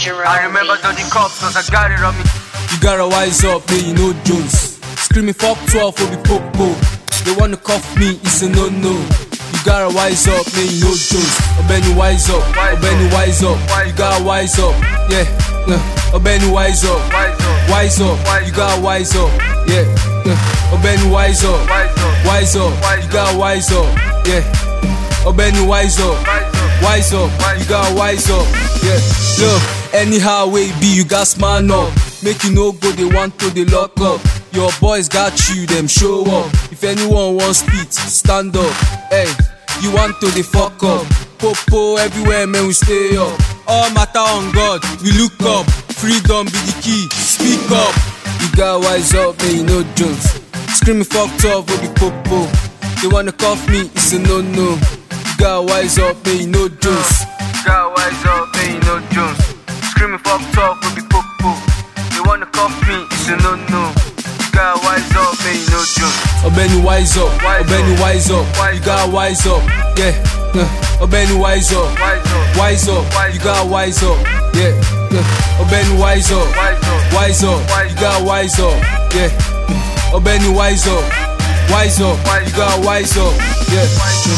I remember Dodgy Cops cause I got it on me. You gotta wise up, man, you know Jones. Screaming fuck 12 will be popo. They wanna cuff me, it's a no-no. You gotta wise up, man, you know Jones. Benny wise up, Benny wise up. You gotta wise up, yeah. Benny wise up, wise up. You gotta wise up, yeah. Benny wise up, wise up. You gotta wise up, yeah. Benny wise up, wise up. You gotta wise up, yeah. Look, anyhow way be, you got man up. Make you no go, they want to, they lock up. Your boys got you, them show up. If anyone wants speed, stand up. Hey, you want to, they fuck up. Popo everywhere, man, we stay up. All matter on God, we look up. Freedom be the key, speak up. You gotta wise up, man, you know Jones. Screaming fucked up, will be popo. They wanna cuff me, it's a no-no. You gotta wise up, man, you know Jones. You gotta wise up, man, you know Jones. Screaming fucked up, will be popo. They wanna cuff me, it's a no-no. You gotta wise up, man, you know Jones. Benny wise up, Benny wise up. You gotta wise up, yeah. Benny wise up, wise up. You gotta wise up, yeah. Benny wise up, wise up. You gotta wise up, yeah. Benny wise up, wise up. You gotta wise up, yeah.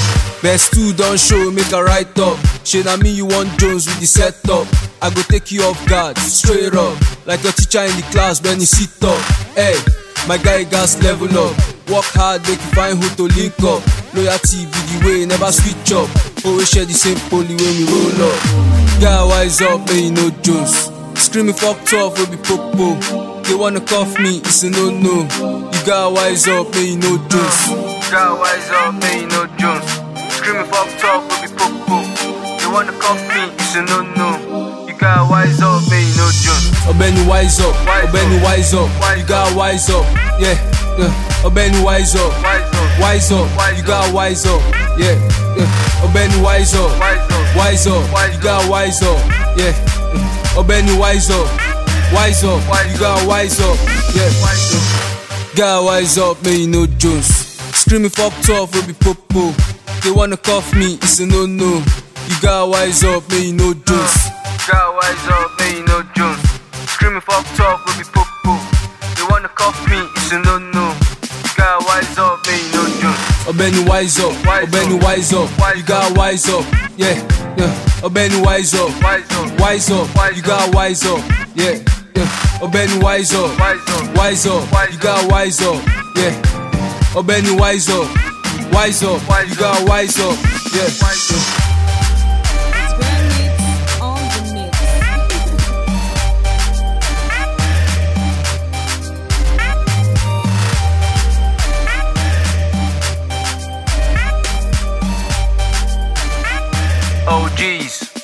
Best two don't show, make a write up. Shit, I mean you want Jones with the setup. I go take you off guard, straight up. Like a teacher in the class when you sit up. Hey, my guy gas level up. Work hard, make you find who to link up. Loyalty be the way, never switch up. Always share the same poly when we roll up. Guy wise up, man, you know Jones. Screaming fucked off, will be popo. They wanna cuff me, it's a no-no. You gotta wise up, man, you know Jones. You gotta wise up, man, you know Jones. Screaming fucked up, will be popo. They wanna cuff me, it's a no-no. You gotta wise up, man, you know Jones. Benny wise up, Benny wise up. You gotta wise up, yeah. Benny wise up, wise up. You gotta wise up, yeah. Benny wise up, wise up. You gotta wise up, yeah. Benny wise up, wise up. You gotta wise up, yeah. Gotta wise up, man, you know Jones. Screaming fucked off, will be popo. They wanna cuff me, it's a no-no. You gotta wise up, man, you know Jones. You gotta wise up, man, you know Jones. Screaming fucked up, will be popo. They wanna cuff me, it's a no-no. You gotta wise up, man, you know Jones. Benny wise up, Benny wise up. You gotta wise up, yeah. Benny wise up, wise up. You gotta wise up, yeah. Benny wise up, wise up. You gotta wise up, yeah. Benny wise up, wise up. You gotta wise up, yeah. Oh, geez.